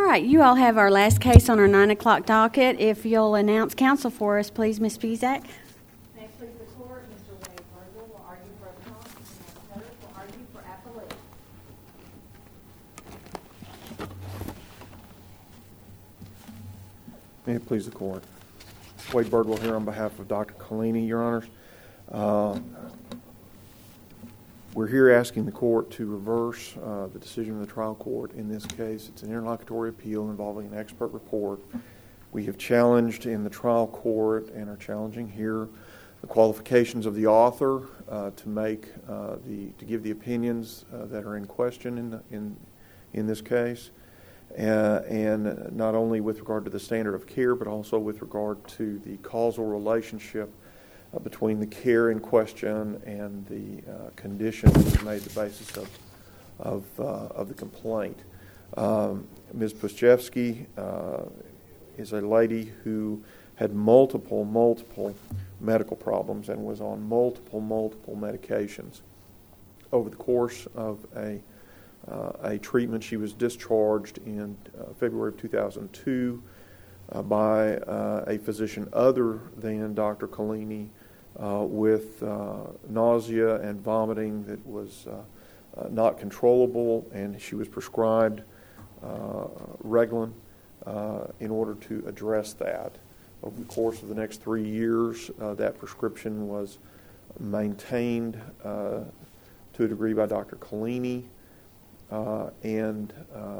right, you all have our last case on our 9 o'clock docket. If you'll announce counsel for us, please, Ms. Bezak. May it please the court, Mr. Wade Birdwell will argue for appellant, and Ms. Pettis will argue for appellate. May it please the court. Wade Birdwell here on behalf of Dr. Collini, Your Honors. We're here asking the court to reverse the decision of the trial court. In this case, it's an interlocutory appeal involving an expert report. We have challenged in the trial court and are challenging here the qualifications of the author to give the opinions that are in question in this case, and not only with regard to the standard of care, but also with regard to the causal relationship between the care in question and the condition that made the basis of the complaint. Ms. Puszczewski is a lady who had multiple medical problems and was on multiple medications. Over the course of a treatment, she was discharged in February of 2002 by a physician other than Dr. Collini with nausea and vomiting that was not controllable, and she was prescribed Reglan in order to address that. Over the course of the next 3 years, that prescription was maintained to a degree by Dr. Collini, and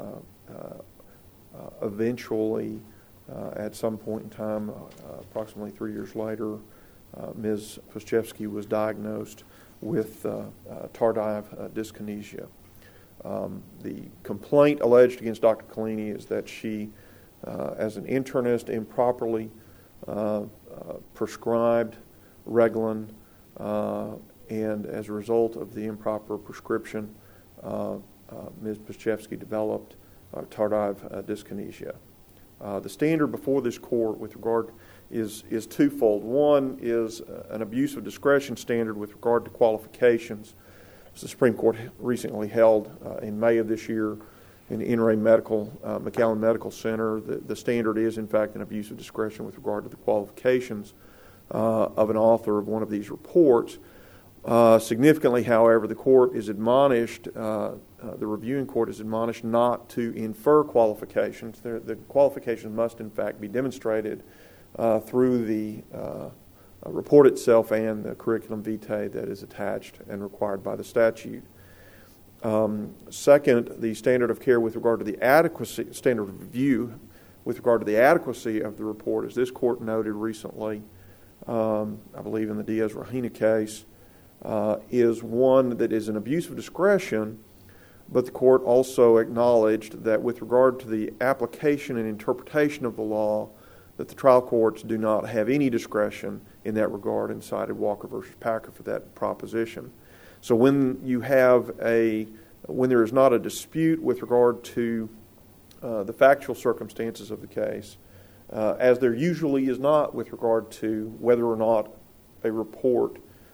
eventually, at some point in time, approximately 3 years later, Ms. Puszczewski was diagnosed with tardive dyskinesia. The complaint alleged against Dr. Collini is that she, as an internist, improperly prescribed Reglan, and as a result of the improper prescription, Ms. Puszczewski developed tardive dyskinesia. The standard before this court with regard is twofold. One is an abuse of discretion standard with regard to qualifications. As the Supreme Court recently held in May of this year in In re McAllen Medical Center, the standard is in fact an abuse of discretion with regard to the qualifications of an author of one of these reports. Significantly, however, the court is admonished, the reviewing court is admonished not to infer qualifications. The qualifications must in fact be demonstrated through the report itself and the curriculum vitae that is attached and required by the statute. Second, the standard of care with regard to the adequacy, standard of review with regard to the adequacy of the report, as this court noted recently, I believe in the Diaz-Rahina case, is one that is an abuse of discretion, but the court also acknowledged that with regard to the application and interpretation of the law, that the trial courts do not have any discretion in that regard, and cited Walker v. Packer for that proposition. So when there is not a dispute with regard to the factual circumstances of the case, as there usually is not with regard to whether or not a report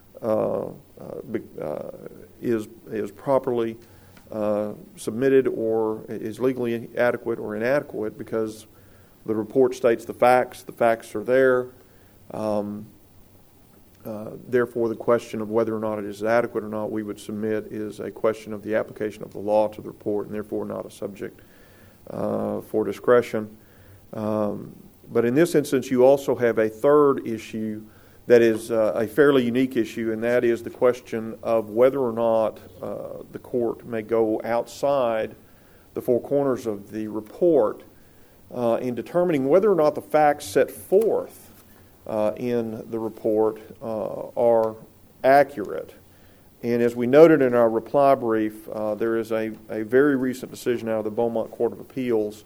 is properly submitted or is legally adequate or inadequate, because the report states the facts are there. Therefore, the question of whether or not it is adequate or not, we would submit, is a question of the application of the law to the report, and therefore not a subject for discretion. But in this instance, you also have a third issue that is a fairly unique issue, and that is the question of whether or not the court may go outside the four corners of the report in determining whether or not the facts set forth in the report are accurate. And as we noted in our reply brief, there is a very recent decision out of the Beaumont Court of Appeals,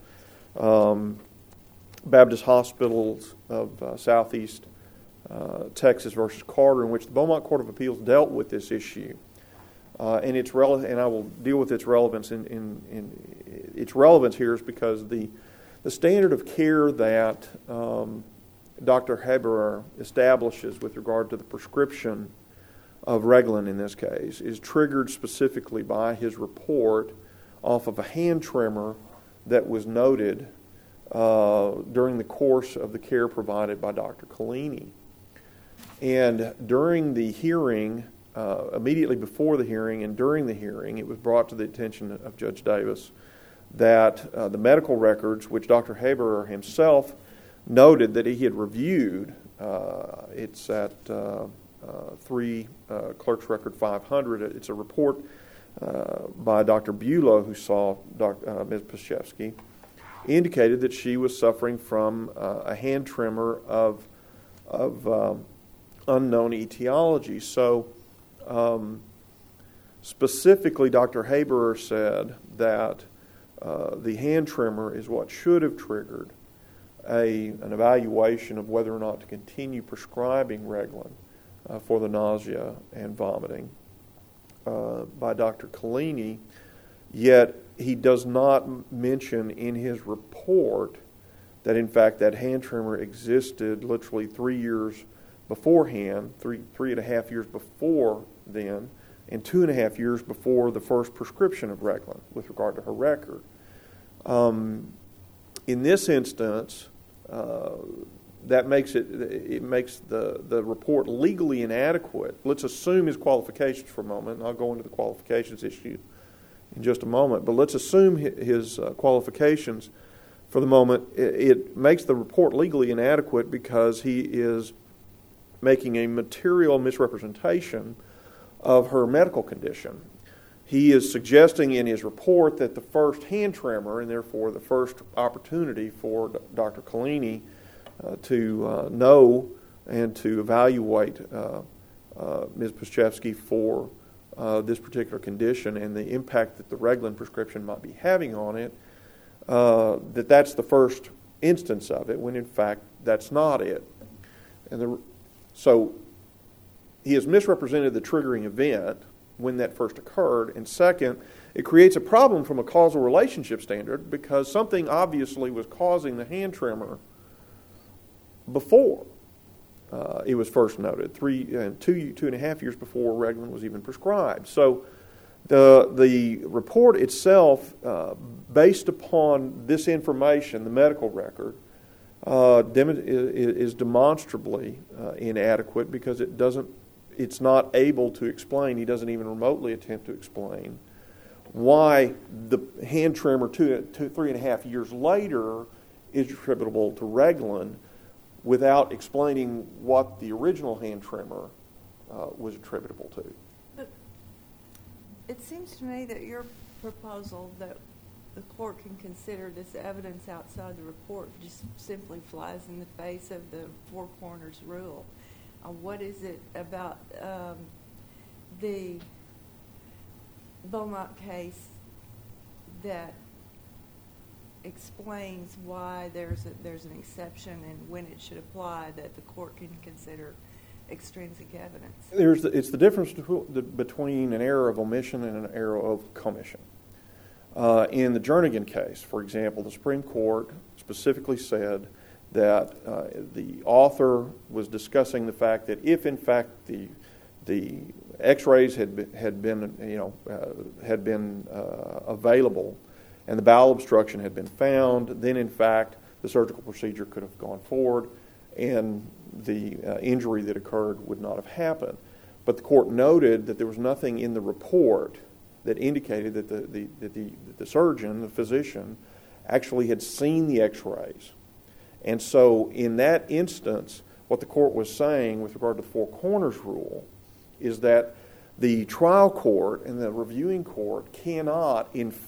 Baptist Hospitals of Southeast Texas versus Carter, in which the Beaumont Court of Appeals dealt with this issue. And it's and I will deal with its relevance. Its relevance here is because the standard of care that Dr. Haberer establishes with regard to the prescription of Reglan in this case is triggered specifically by his report off of a hand tremor that was noted during the course of the care provided by Dr. Collini. And during the hearing, immediately before the hearing and during the hearing, it was brought to the attention of Judge Davis that the medical records, which Dr. Haberer himself noted that he had reviewed, it's at 3 Clerk's Record 500. It's a report by Dr. Bulow, who saw Ms. Paszewski, indicated that she was suffering from a hand tremor of unknown etiology. So specifically, Dr. Haberer said that the hand tremor is what should have triggered an evaluation of whether or not to continue prescribing Reglan for the nausea and vomiting by Dr. Collini, yet he does not mention in his report that in fact that hand tremor existed literally 3 years beforehand, three and a half years before then, and 2.5 years before the first prescription of Reglan with regard to her record. In this instance, that makes the report legally inadequate. Let's assume his qualifications for a moment, and I'll go into the qualifications issue in just a moment, but let's assume his qualifications for the moment. It makes the report legally inadequate because he is making a material misrepresentation of her medical condition. He is suggesting in his report that the first hand tremor, and therefore the first opportunity for Dr. Collini to know and to evaluate Ms. Paszewski for this particular condition and the impact that the Reglan prescription might be having on it, that's the first instance of it, when in fact that's not it. So he has misrepresented the triggering event when that first occurred, and second, it creates a problem from a causal relationship standard because something obviously was causing the hand tremor before it was first noted, 2.5 years before Reglan was even prescribed. So the report itself, based upon this information, the medical record, is demonstrably inadequate because it's not able to explain, he doesn't even remotely attempt to explain, why the hand tremor 3.5 years later is attributable to Reglan without explaining what the original hand tremor was attributable to. But it seems to me that your proposal that the court can consider this evidence outside the report just simply flies in the face of the Four Corners rule. What is it about the Beaumont case that explains why there's an exception and when it should apply that the court can consider extrinsic evidence? It's the difference between an error of omission and an error of commission. In the Jernigan case, for example, the Supreme Court specifically said that the author was discussing the fact that if, in fact, the X-rays had been available and the bowel obstruction had been found, then in fact the surgical procedure could have gone forward and the injury that occurred would not have happened. But the court noted that there was nothing in the report that indicated that the surgeon, the physician, actually had seen the X-rays. And so in that instance, what the court was saying with regard to the Four Corners rule is that the trial court and the reviewing court cannot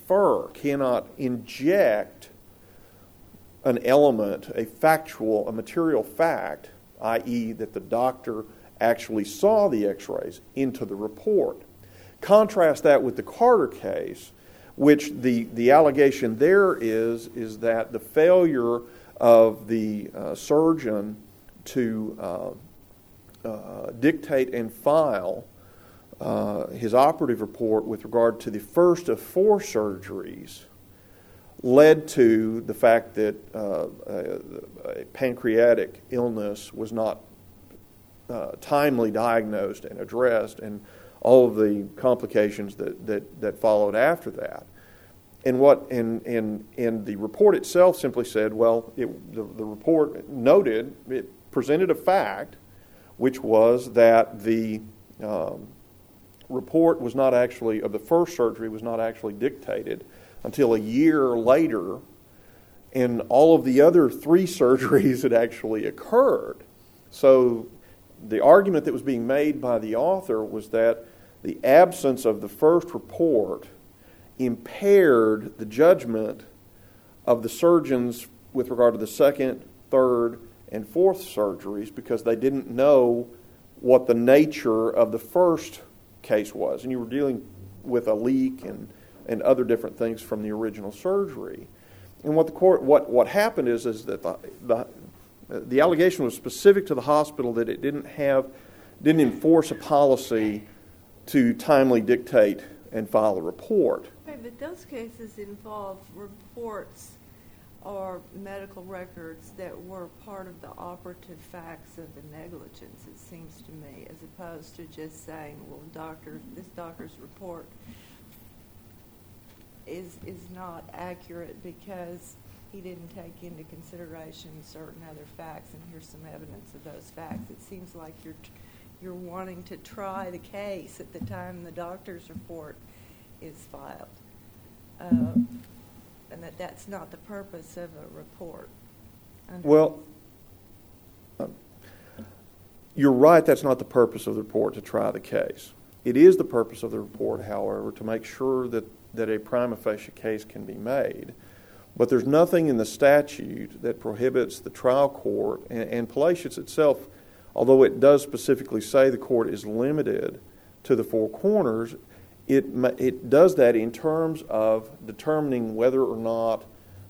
inject an element, a material fact, i.e. that the doctor actually saw the X-rays, into the report. Contrast that with the Carter case, which the allegation there is that the failure of the surgeon to dictate and file his operative report with regard to the first of 4 surgeries led to the fact that a pancreatic illness was not timely diagnosed and addressed, and all of the complications that followed after that. the report itself simply said, well, the report noted, it presented a fact, which was that the report was not actually, of the first surgery, was not actually dictated until a year later, and all of the other 3 surgeries had actually occurred. So the argument that was being made by the author was that the absence of the first report impaired the judgment of the surgeons with regard to the second, third, and fourth surgeries because they didn't know what the nature of the first case was. And you were dealing with a leak and other different things from the original surgery. And what happened is that the allegation was specific to the hospital that it didn't enforce a policy to timely dictate and file a report. Okay, but those cases involve reports or medical records that were part of the operative facts of the negligence, it seems to me, as opposed to just saying, well, this doctor's report is not accurate because he didn't take into consideration certain other facts, and here's some evidence of those facts. It seems like you're wanting to try the case at the time the doctor's report is filed, and that's not the purpose of a report. Well, you're right, that's not the purpose of the report, to try the case. It is the purpose of the report, however, to make sure that a prima facie case can be made. But there's nothing in the statute that prohibits the trial court, and Palacios itself, although it does specifically say the court is limited to the 4 corners, it does that in terms of determining whether or not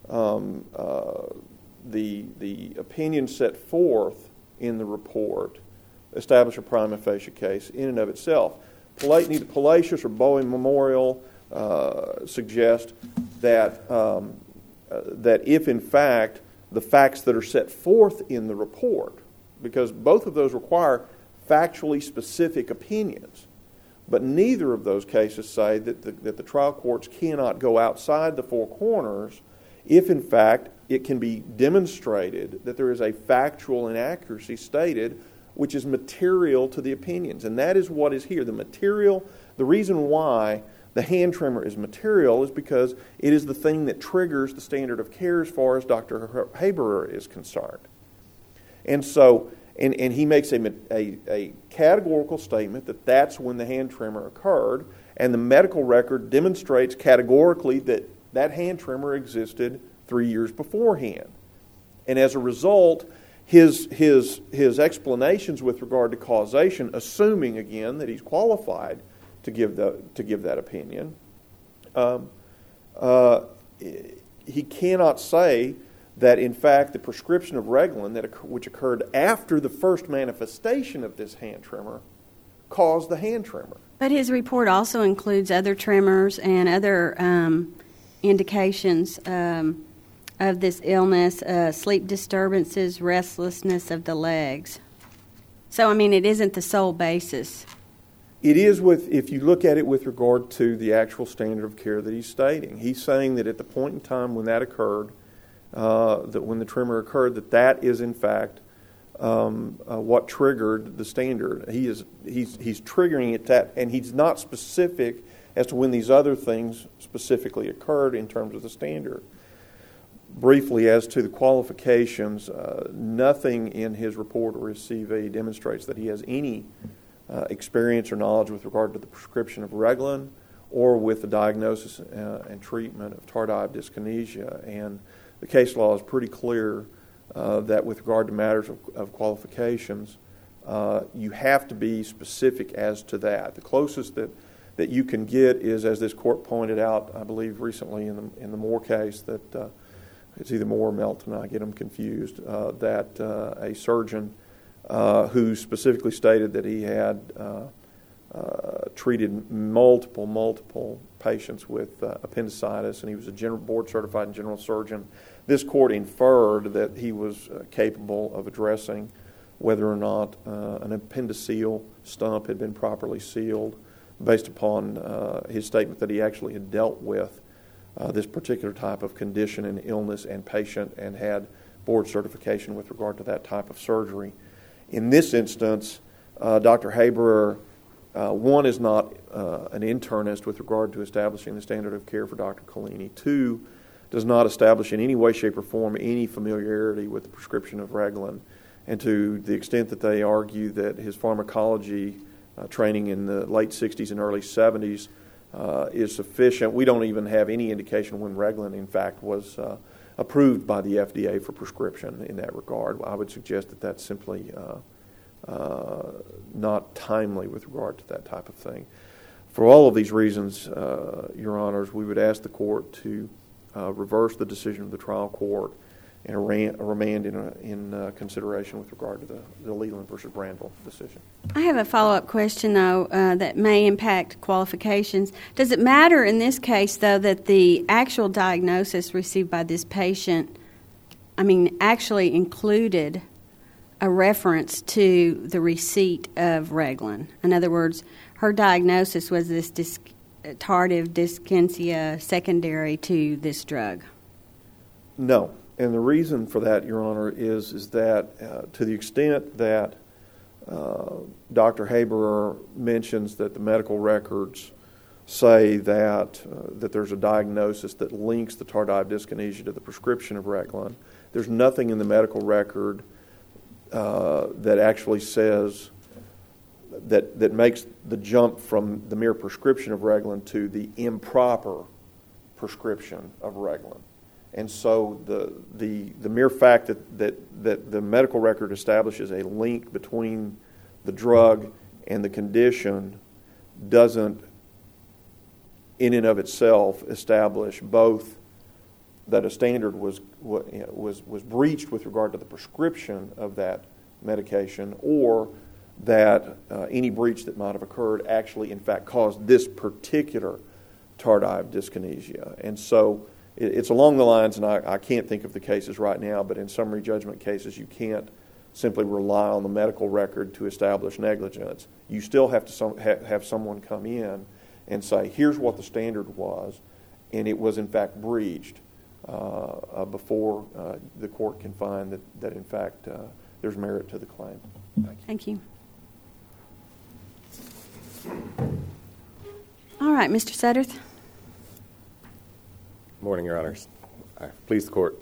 the opinion set forth in the report establish a prima facie case in and of itself. Neither Palacios or Bowie Memorial suggest that if in fact the facts that are set forth in the report, because both of those require factually specific opinions, but neither of those cases say that the trial courts cannot go outside the 4 corners if in fact it can be demonstrated that there is a factual inaccuracy stated which is material to the opinions. And that is what is here. The reason why the hand trimmer is material is because it is the thing that triggers the standard of care as far as Dr. Haberer is concerned. And so, and he makes a categorical statement that that's when the hand trimmer occurred, and the medical record demonstrates categorically that that hand trimmer existed 3 years beforehand. And as a result, his explanations with regard to causation, assuming again that he's qualified to give that opinion, he cannot say that in fact the prescription of Reglan, which occurred after the first manifestation of this hand tremor, caused the hand tremor. But his report also includes other tremors and other indications of this illness, sleep disturbances, restlessness of the legs. So, I mean, it isn't the sole basis. It is if you look at it with regard to the actual standard of care that he's stating. He's saying that at the point in time when that occurred, that when the tremor occurred, that is in fact what triggered the standard. He's triggering it that, and he's not specific as to when these other things specifically occurred in terms of the standard. Briefly, as to the qualifications, nothing in his report or his CV demonstrates that he has any experience or knowledge with regard to the prescription of Reglan or with the diagnosis and treatment of tardive dyskinesia. And the case law is pretty clear that with regard to matters of qualifications, you have to be specific as to that. The closest that you can get is, as this court pointed out, I believe recently in the Moore case, that it's either Moore or Melton, I get them confused, that a surgeon who specifically stated that he had treated multiple patients with appendicitis, and he was a board-certified general surgeon. This court inferred that he was capable of addressing whether or not an appendiceal stump had been properly sealed based upon his statement that he actually had dealt with this particular type of condition and illness and patient and had board certification with regard to that type of surgery. In this instance, Dr. Haberer, one, is not an internist with regard to establishing the standard of care for Dr. Collini. Two, does not establish in any way, shape, or form any familiarity with the prescription of Reglan. And to the extent that they argue that his pharmacology training in the late 60s and early 70s is sufficient, we don't even have any indication when Reglan, in fact, was approved by the FDA for prescription in that regard. I would suggest that that's simply not timely with regard to that type of thing. For all of these reasons, Your Honors, we would ask the court to reverse the decision of the trial court and remand in consideration with regard to the Leland versus Granville decision. I have a follow-up question, though, that may impact qualifications. Does it matter in this case, though, that the actual diagnosis received by this patient, actually included a reference to the receipt of Reglan? In other words, her diagnosis was this tardive dyskinesia secondary to this drug. No. And the reason for that, Your Honor, is that to the extent that Dr. Haberer mentions that the medical records say that there's a diagnosis that links the tardive dyskinesia to the prescription of Reglan, there's nothing in the medical record that actually says that makes the jump from the mere prescription of Reglan to the improper prescription of Reglan. And so the mere fact that the medical record establishes a link between the drug and the condition doesn't, in and of itself, establish both that a standard was breached with regard to the prescription of that medication, or that any breach that might have occurred actually, in fact, caused this particular tardive dyskinesia. And so it's along the lines, and I can't think of the cases right now, but in summary judgment cases, you can't simply rely on the medical record to establish negligence. You still have to have someone come in and say, here's what the standard was, and it was in fact breached before the court can find that in fact there's merit to the claim. Thank you. All right, Mr. Sudderth. Morning, Your Honors. Please, the court.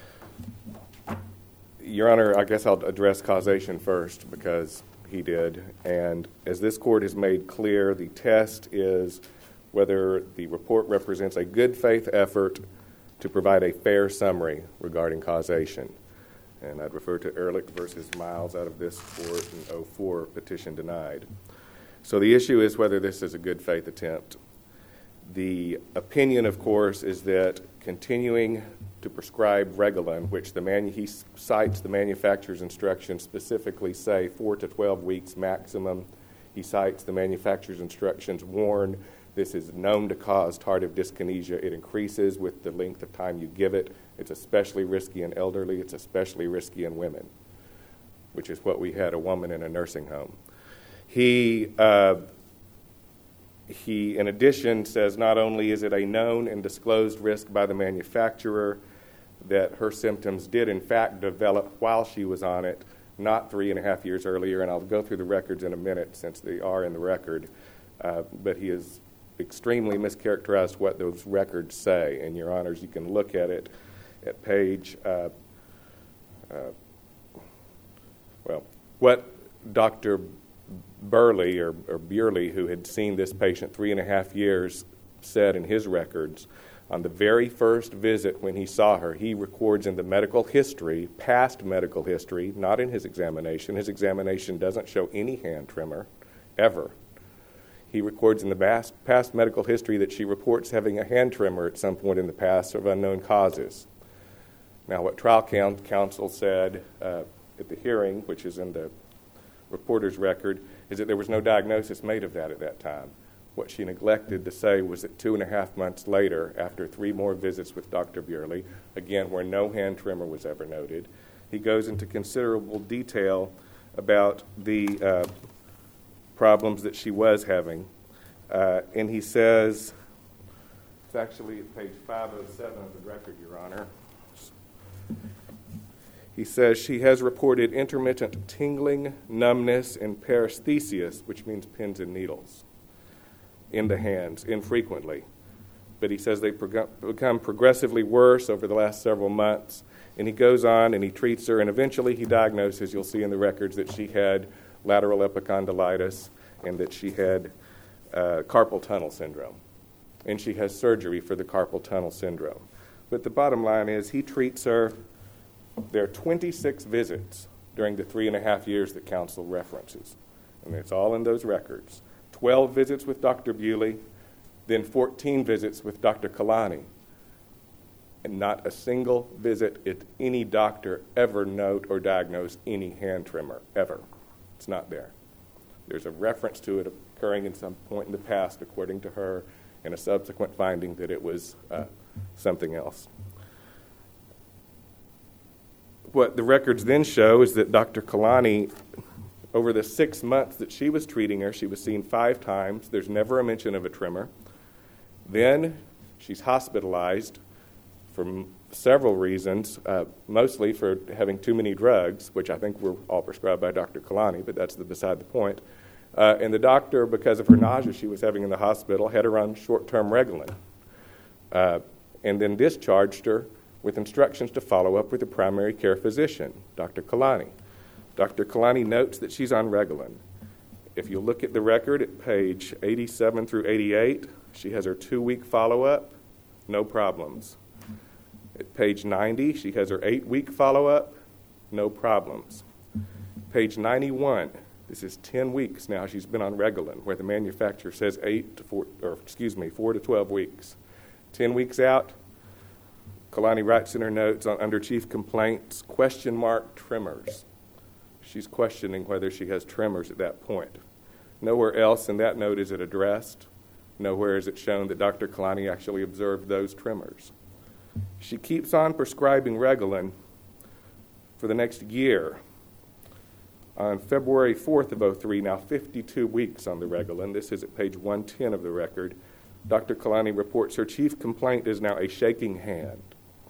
Your Honor, I guess I'll address causation first because he did. And as this court has made clear, the test is whether the report represents a good faith effort to provide a fair summary regarding causation. And I'd refer to Ehrlich versus Miles out of this court in 2004, petition denied. So the issue is whether this is a good faith attempt. The opinion, of course, is that continuing to prescribe Reglan, which he cites the manufacturer's instructions specifically say 4 to 12 weeks maximum. He cites the manufacturer's instructions warn this is known to cause tardive dyskinesia. It increases with the length of time you give it. It's especially risky in elderly. It's especially risky in women, which is what we had a woman in a nursing home. He, in addition, says not only is it a known and disclosed risk by the manufacturer that her symptoms did, in fact, develop while she was on it, not 3.5 years earlier, and I'll go through the records in a minute since they are in the record, but he has extremely mischaracterized what those records say. And, Your Honors, you can look at it at page, what Dr. Burley or Burley, who had seen this patient 3.5 years, said in his records, on the very first visit when he saw her, he records in the medical history, past medical history, not in his examination. His examination doesn't show any hand tremor, ever. He records in the past medical history that she reports having a hand tremor at some point in the past of unknown causes. Now, what trial counsel said at the hearing, which is in the reporter's record, is that there was no diagnosis made of that at that time. What she neglected to say was that 2.5 months later, after 3 more visits with Dr. Burley, again, where no hand tremor was ever noted, he goes into considerable detail about the problems that she was having. And he says, It's actually at page 507 of the record, Your Honor. He says she has reported intermittent tingling, numbness, and paresthesias, which means pins and needles, in the hands infrequently. But he says they become progressively worse over the last several months. And he goes on and he treats her, and eventually he diagnoses, you'll see in the records, that she had lateral epicondylitis and that she had carpal tunnel syndrome. And she has surgery for the carpal tunnel syndrome. But the bottom line is he treats her. There are 26 visits during the 3.5 years that counsel references. And it's all in those records. 12 visits with Dr. Bewley, then 14 visits with Dr. Kalani. And not a single visit did any doctor ever note or diagnose any hand tremor, ever. It's not there. There's a reference to it occurring in some point in the past, according to her, and a subsequent finding that it was something else. What the records then show is that Dr. Kalani, over the 6 months that she was treating her, she was seen 5 times. There's never a mention of a tremor. Then she's hospitalized for several reasons, mostly for having too many drugs, which I think were all prescribed by Dr. Kalani, but that's beside the point. And the doctor, because of her nausea she was having in the hospital, had her on short-term Reglan, and then discharged her with instructions to follow up with a primary care physician, Dr. Kalani. Dr. Kalani notes that she's on Reglan. If you look at the record at page 87 through 88, she has her 2-week follow-up, no problems. At page 90, she has her 8-week follow-up, no problems. Page 91, this is 10 weeks now she's been on Reglan, where the manufacturer says 4 to 12 weeks. 10 weeks out, Kalani writes in her notes under chief complaints, ? Tremors. She's questioning whether she has tremors at that point. Nowhere else in that note is it addressed. Nowhere is it shown that Dr. Kalani actually observed those tremors. She keeps on prescribing Reglan for the next year. On February 4th of 2003, now 52 weeks on the Reglan, this is at page 110 of the record, Dr. Kalani reports her chief complaint is now a shaking hand.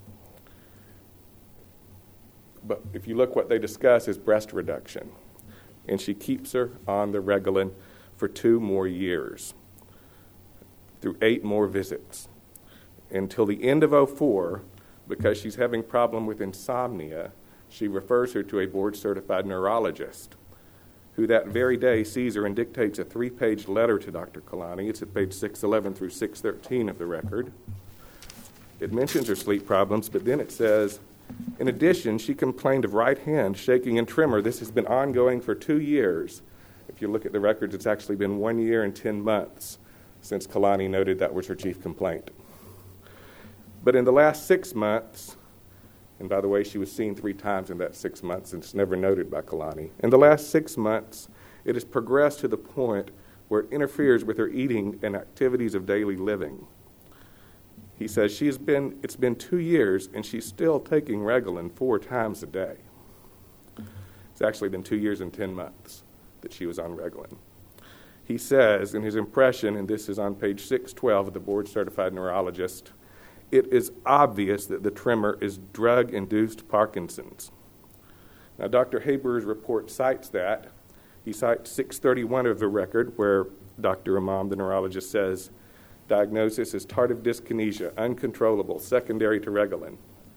But if you look, what they discuss is breast reduction. And she keeps her on the Reglan for 2 more years, through 8 more visits, until the end of 2004, because she's having problem with insomnia, she refers her to a board-certified neurologist, who that very day sees her and dictates a 3-page letter to Dr. Kalani. It's at page 611 through 613 of the record. It mentions her sleep problems, but then it says, in addition, she complained of right hand shaking and tremor. This has been ongoing for 2 years. If you look at the records, it's actually been 1 year and 10 months since Kalani noted that was her chief complaint. But in the last 6 months, and by the way, she was seen 3 times in that 6 months, and it's never noted by Kalani. In the last 6 months, it has progressed to the point where it interferes with her eating and activities of daily living. He says it's been 2 years, and she's still taking Reglan 4 times a day. It's actually been 2 years and 10 months that she was on Reglan. He says in his impression, and this is on page 612 of the board-certified neurologist, it is obvious that the tremor is drug-induced Parkinson's. Now, Dr. Haber's report cites that. He cites 631 of the record, where Dr. Imam, the neurologist, says, diagnosis is tardive dyskinesia, uncontrollable, secondary to Reglan.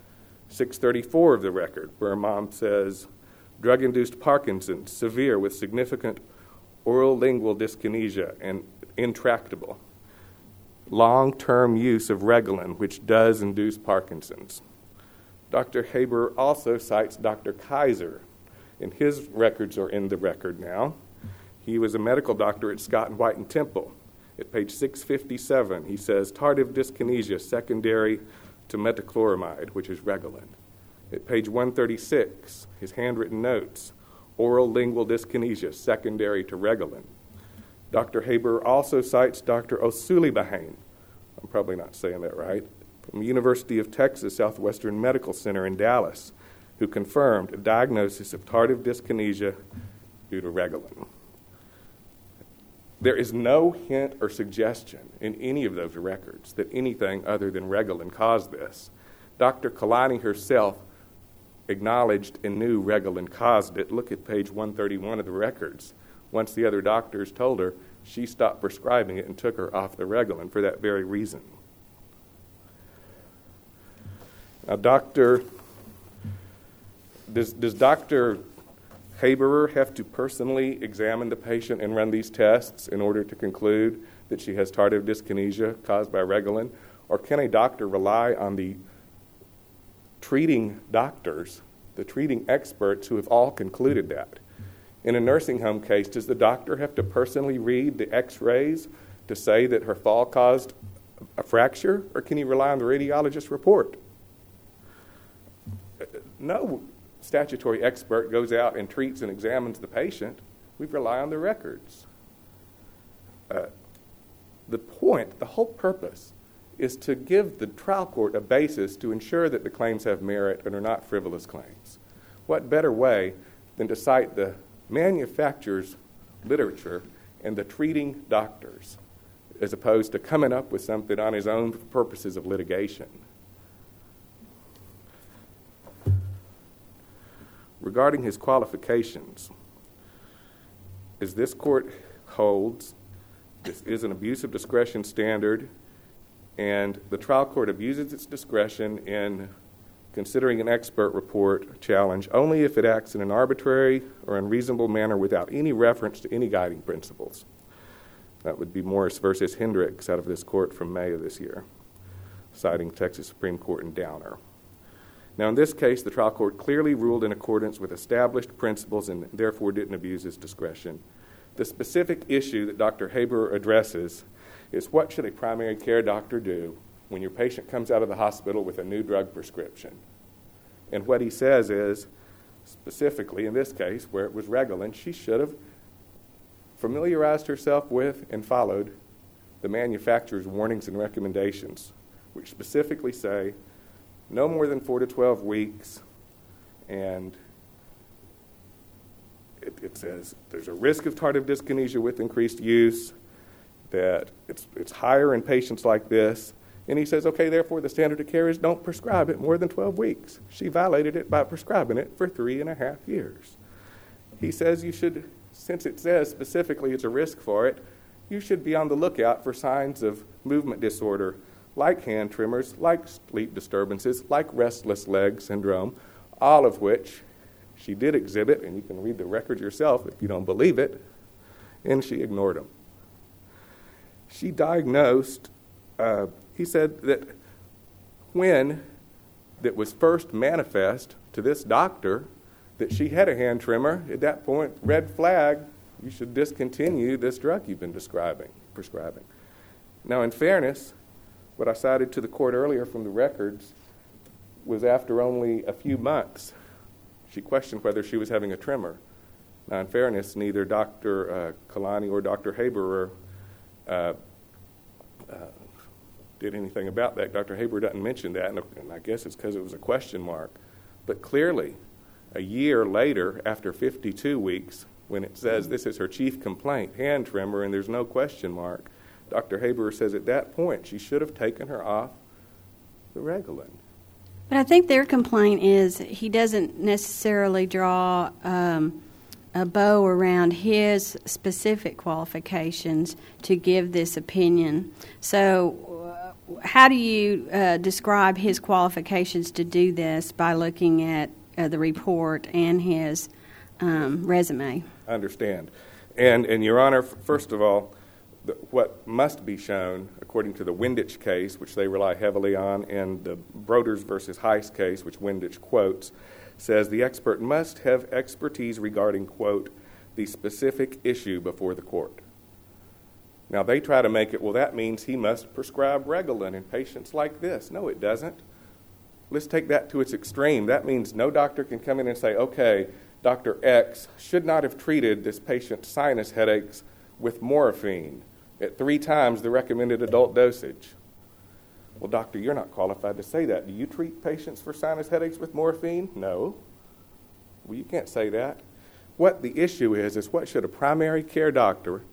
634 of the record, where Imam says, drug-induced Parkinson's, severe with significant oral lingual dyskinesia and intractable. Long-term use of Reglan, which does induce Parkinson's. Dr. Haber also cites Dr. Kaiser, and his records are in the record now. He was a medical doctor at Scott and White and Temple. At page 657, he says, tardive dyskinesia secondary to metoclopramide, which is Reglan. At page 136, his handwritten notes, oral lingual dyskinesia secondary to Reglan. Dr. Haber also cites Dr. Osulibahane, I'm probably not saying that right, from the University of Texas Southwestern Medical Center in Dallas, who confirmed a diagnosis of tardive dyskinesia due to Reglan. There is no hint or suggestion in any of those records that anything other than Reglan caused this. Dr. Kalani herself acknowledged and knew Reglan caused it. Look at page 131 of the records. Once the other doctors told her, she stopped prescribing it and took her off the Reglan for that very reason. Now, does Dr. Haberer have to personally examine the patient and run these tests in order to conclude that she has tardive dyskinesia caused by Reglan? Or can a doctor rely on the treating doctors, the treating experts who have all concluded that? In a nursing home case, does the doctor have to personally read the x-rays to say that her fall caused a fracture, or can he rely on the radiologist's report? No statutory expert goes out and treats and examines the patient. We rely on the records. The whole purpose is to give the trial court a basis to ensure that the claims have merit and are not frivolous claims. What better way than to cite the manufacturer's literature and the treating doctors, as opposed to coming up with something on his own for purposes of litigation? Regarding his qualifications, as this court holds, this is an abuse of discretion standard, and the trial court abuses its discretion in considering an expert report challenge only if it acts in an arbitrary or unreasonable manner without any reference to any guiding principles. That would be Morris versus Hendricks out of this court from May of this year, citing Texas Supreme Court in Downer. Now, in this case, the trial court clearly ruled in accordance with established principles and therefore didn't abuse its discretion. The specific issue that Dr. Haberer addresses is, what should a primary care doctor do when your patient comes out of the hospital with a new drug prescription? And what he says is, specifically in this case, where it was Reglan, she should have familiarized herself with and followed the manufacturer's warnings and recommendations, which specifically say no more than 4 to 12 weeks, and it says there's a risk of tardive dyskinesia with increased use, that it's higher in patients like this. And he says, okay, therefore the standard of care is don't prescribe it more than 12 weeks. She violated it by prescribing it for 3.5 years. He says you should, since it says specifically it's a risk for it, you should be on the lookout for signs of movement disorder, like hand tremors, like sleep disturbances, like restless leg syndrome, all of which she did exhibit, and you can read the record yourself if you don't believe it, and she ignored them. She diagnosed, he said that when that was first manifest to this doctor that she had a hand tremor, at that point, red flag, you should discontinue this drug you've been prescribing. Now, in fairness, what I cited to the court earlier from the records was after only a few months, she questioned whether she was having a tremor. Now, in fairness, neither Dr. Kalani or Dr. Haberer did anything about that. Dr. Haberer doesn't mention that, and I guess it's because it was a question mark. But clearly, a year later, after 52 weeks, when it says this is her chief complaint, hand tremor, and there's no question mark, Dr. Haberer says at that point she should have taken her off the Reglan. But I think their complaint is he doesn't necessarily draw a bow around his specific qualifications to give this opinion. So how do you describe his qualifications to do this by looking at the report and his resume? I understand. And Your Honor, first of all, what must be shown, according to the Windich case, which they rely heavily on, and the Broders versus Heiss case, which Windich quotes, says the expert must have expertise regarding, quote, the specific issue before the court. Now, they try to make it, well, that means he must prescribe Reglan in patients like this. No, it doesn't. Let's take that to its extreme. That means no doctor can come in and say, okay, Dr. X should not have treated this patient's sinus headaches with morphine at 3 times the recommended adult dosage. Well, doctor, you're not qualified to say that. Do you treat patients for sinus headaches with morphine? No. Well, you can't say that. What the issue is what should a primary care doctor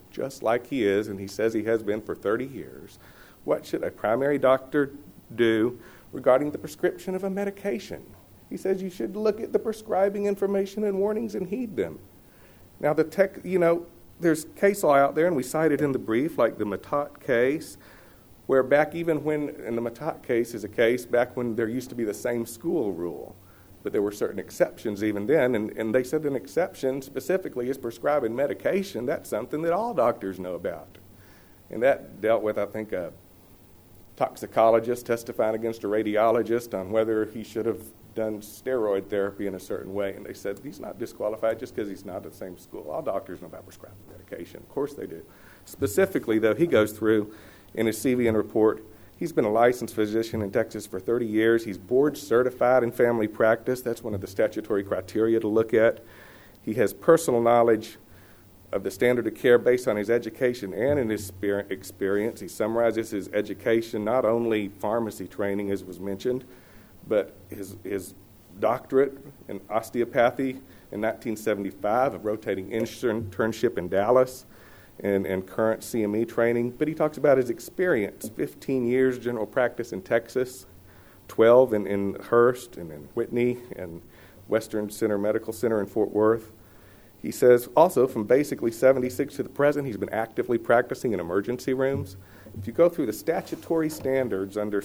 just like he is, and he says he has been for 30 years, what should a primary doctor do regarding the prescription of a medication? He says you should look at the prescribing information and warnings and heed them. Now, there's case law out there, and we cited in the brief, like the Matat case, where back even when, and the Matat case is a case back when there used to be the same school rule, but there were certain exceptions even then, and they said an exception specifically is prescribing medication. That's something that all doctors know about. And that dealt with, I think, a toxicologist testifying against a radiologist on whether he should have done steroid therapy in a certain way, and they said he's not disqualified just because he's not at the same school. All doctors know about prescribing medication. Of course they do. Specifically, though, he goes through in his CVN report, he's been a licensed physician in Texas for 30 years. He's board certified in family practice. That's one of the statutory criteria to look at. He has personal knowledge of the standard of care based on his education and in his experience. He summarizes his education, not only pharmacy training, as was mentioned, but his doctorate in osteopathy in 1975, a rotating internship in Dallas, and current CME training. But he talks about his experience, 15 years general practice in Texas, 12 in Hurst and in Whitney and Western Center Medical Center in Fort Worth. He says also from basically 76 to the present, he's been actively practicing in emergency rooms. If you go through the statutory standards under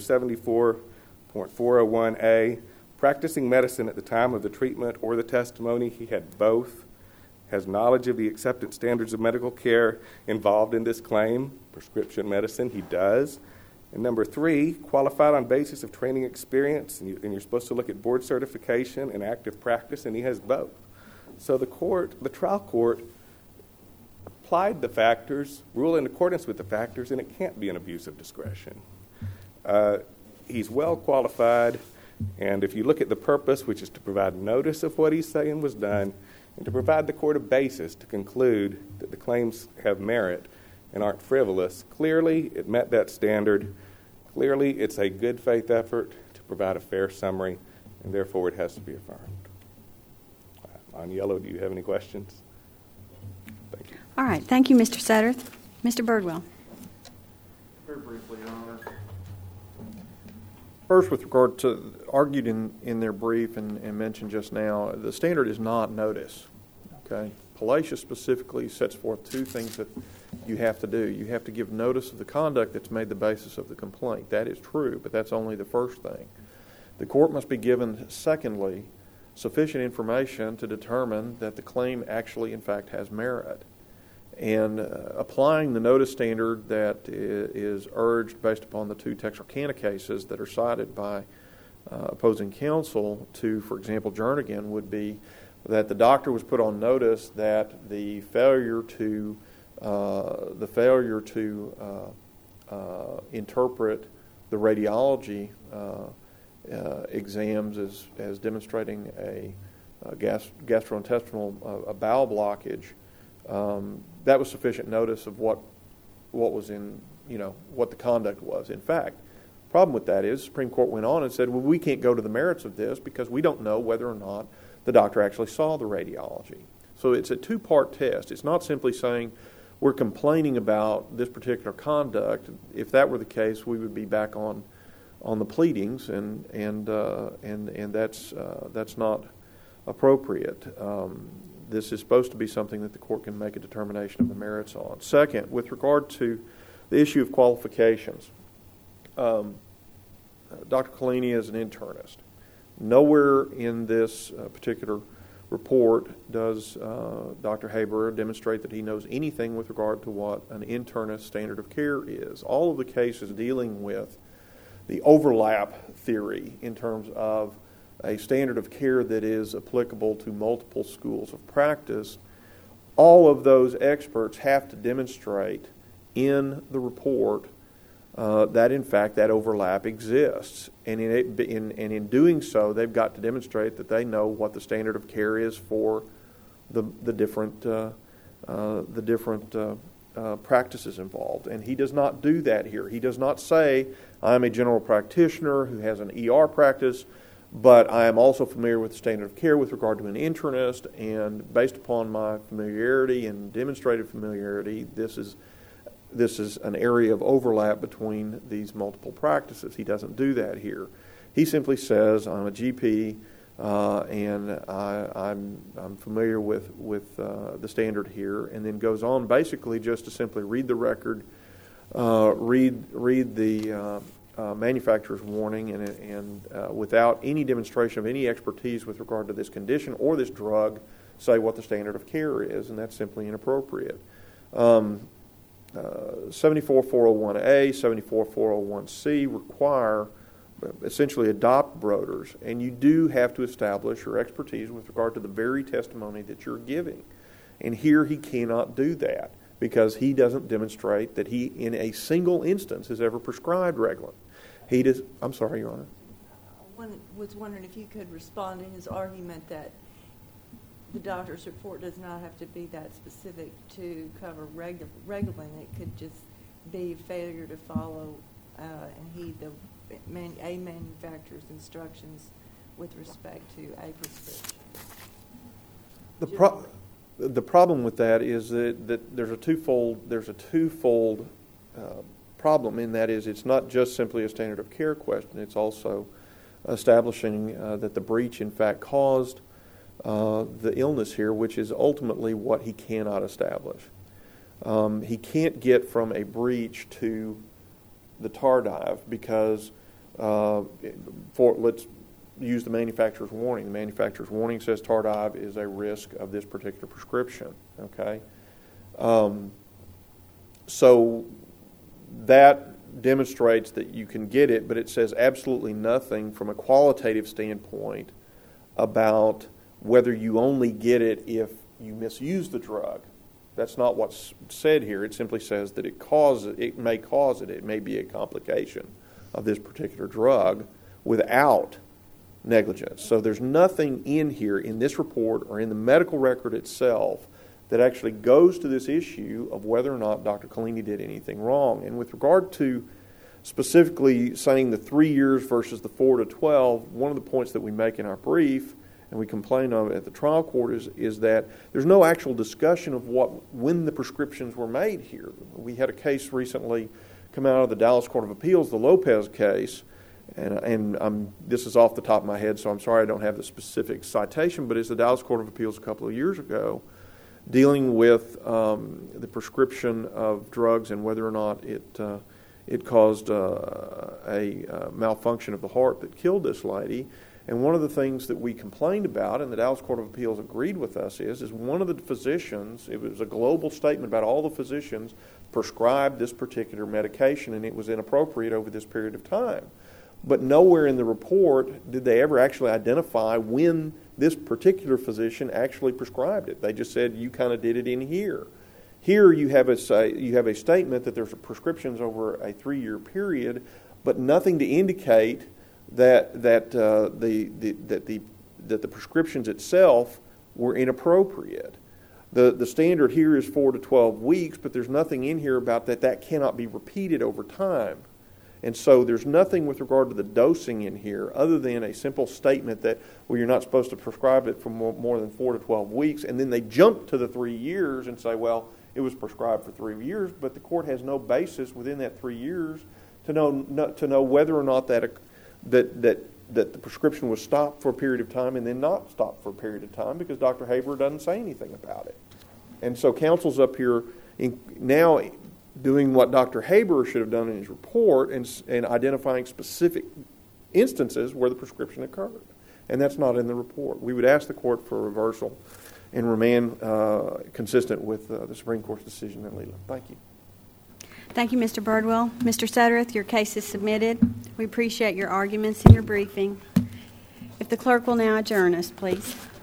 74.401A, practicing medicine at the time of the treatment or the testimony, he had both. Has knowledge of the accepted standards of medical care involved in this claim, prescription medicine, he does. And number 3, qualified on basis of training experience, and you're supposed to look at board certification and active practice, and he has both. So the trial court applied the factors, ruled in accordance with the factors, and it can't be an abuse of discretion. He's well qualified, and if you look at the purpose, which is to provide notice of what he's saying was done, and to provide the court a basis to conclude that the claims have merit and aren't frivolous, clearly it met that standard. Clearly it's a good faith effort to provide a fair summary, and therefore it has to be affirmed. On yellow, do you have any questions? Thank you. All right. Thank you, Mr. Sutter. Mr. Birdwell. Very briefly, Your Honor. First, with regard to argued in their brief and mentioned just now, the standard is not notice. Okay, Palacios specifically sets forth 2 things that you have to do. You have to give notice of the conduct that's made the basis of the complaint. That is true, but that's only the first thing. The court must be given, secondly, sufficient information to determine that the claim actually, in fact, has merit. And applying the notice standard that is urged based upon the 2 Texarkana cases that are cited by opposing counsel to, for example, Jernigan, would be that the doctor was put on notice that the failure to interpret the radiology exams as demonstrating a gastrointestinal bowel blockage. That was sufficient notice of what was in, what the conduct was. In fact, the problem with that is the Supreme Court went on and said, well, we can't go to the merits of this because we don't know whether or not the doctor actually saw the radiology. So it's a 2-part test. It's not simply saying we're complaining about this particular conduct. If that were the case, we would be back on the pleadings, and that's not appropriate. This is supposed to be something that the court can make a determination of the merits on. Second, with regard to the issue of qualifications, Dr. Collini is an internist. Nowhere in this particular report does Dr. Haber demonstrate that he knows anything with regard to what an internist standard of care is. All of the cases dealing with the overlap theory in terms of a standard of care that is applicable to multiple schools of practice, all of those experts have to demonstrate in the report that, in fact, that overlap exists. And in doing so, they've got to demonstrate that they know what the standard of care is for the different practices involved. And he does not do that here. He does not say, I'm a general practitioner who has an ER practice, But I am also familiar with the standard of care with regard to an internist, and based upon my familiarity and demonstrated familiarity, this is an area of overlap between these multiple practices. He doesn't do that here. He simply says, I'm a GP, and I'm familiar with the standard here, and then goes on basically just to simply read the record, read the manufacturer's warning, and without any demonstration of any expertise with regard to this condition or this drug, say what the standard of care is, and that's simply inappropriate. 74401A, 74401C require, essentially adopt Broders, and you do have to establish your expertise with regard to the very testimony that you're giving. And here he cannot do that because he doesn't demonstrate that he, in a single instance, has ever prescribed Reglan. He does. I'm sorry, Your Honor. I was wondering if you could respond to his argument that the doctor's report does not have to be that specific to cover Reglan. It could just be failure to follow and heed a manufacturer's instructions with respect to a prescription. The problem with that is that there's a twofold problem, and that is it's not just simply a standard of care question. It's also establishing that the breach in fact caused the illness here, which is ultimately what he cannot establish. He can't get from a breach to the tardive because, let's use the manufacturer's warning. The manufacturer's warning says tardive is a risk of this particular prescription. Okay, so that demonstrates that you can get it, but it says absolutely nothing from a qualitative standpoint about whether you only get it if you misuse the drug. That's not what's said here. It simply says that it may cause it. It may be a complication of this particular drug without negligence. So there's nothing in here in this report or in the medical record itself that actually goes to this issue of whether or not Dr. Collini did anything wrong. And with regard to specifically saying the 3 years versus the 4 to 12, one of the points that we make in our brief, and we complain of at the trial court, is that there's no actual discussion of when the prescriptions were made here. We had a case recently come out of the Dallas Court of Appeals, the Lopez case, and this is off the top of my head, so I'm sorry I don't have the specific citation, but it's the Dallas Court of Appeals a couple of years ago, dealing with the prescription of drugs and whether or not it caused a malfunction of the heart that killed this lady. And one of the things that we complained about, and the Dallas Court of Appeals agreed with us, is one of the physicians, it was a global statement about all the physicians, prescribed this particular medication, and it was inappropriate over this period of time. But nowhere in the report did they ever actually identify when this particular physician actually prescribed it. They just said, you kind of did it in here. Here you have a statement that there's prescriptions over a 3-year period, but nothing to indicate that the prescriptions itself were inappropriate. The standard here is 4 to 12 weeks, but there's nothing in here about that cannot be repeated over time. And so there's nothing with regard to the dosing in here other than a simple statement that, well, you're not supposed to prescribe it for more than 4 to 12 weeks, and then they jump to the 3 years and say, well, it was prescribed for 3 years, but the court has no basis within that 3 years to know whether or not that the prescription was stopped for a period of time and then not stopped for a period of time, because Dr. Haber doesn't say anything about it. And so counsel's up here now doing what Dr. Haber should have done in his report and identifying specific instances where the prescription occurred. And that's not in the report. We would ask the court for a reversal and remand consistent with the Supreme Court's decision in Leland. Thank you. Thank you, Mr. Birdwell. Mr. Suttereth, your case is submitted. We appreciate your arguments and your briefing. If the clerk will now adjourn us, please.